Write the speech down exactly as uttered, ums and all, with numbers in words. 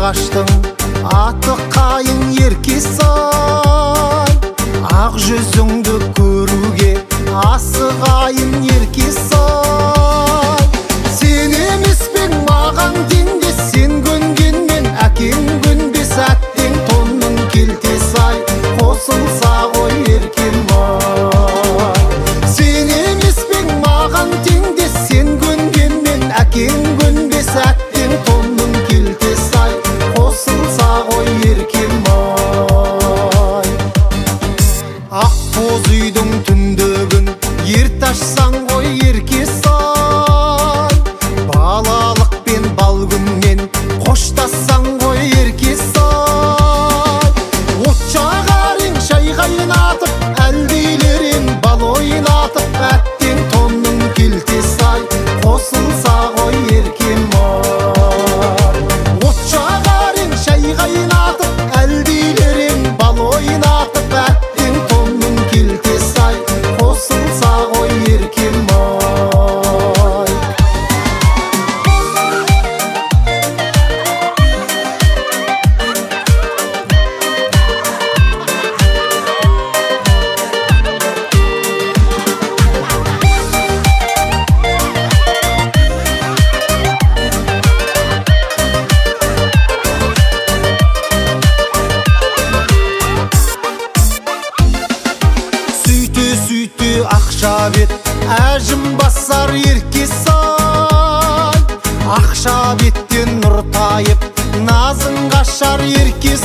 ағаштың аты қайың еркесай, ақ жүзіңді көруге асығайын еркесай. Сен емес пең маған теңде, сен көнгенмен әкең көнбес, әттең тонның келтесі-ай, қосылса ғой еркем-ай. Сен емес пең маған теңде, сен көнгенмен әкең көнбес, әттең тонның келтесі-ай, қосылса ғой еркем-ай. Ақ боз үйдің түндігін ерт ашсаң ғой еркес-ай, балалық пен бал күнмен қоштассаң ғой еркес-ай. От жағарың шай қайнатып, әлдейлерің бал ойнатып, әттең тонның келтесі-ай, қосылса ғой еркем-ай. От жағарың шай қайнатып, әлдейлерің бал ойнатып, әттең тонның келтесі-ай, қосылса ғой еркем-ай. Сөйте-сөйте ақша бет әжім басар еркес-ай, ақша беттен нұр тайып назың қашар еркес-ай.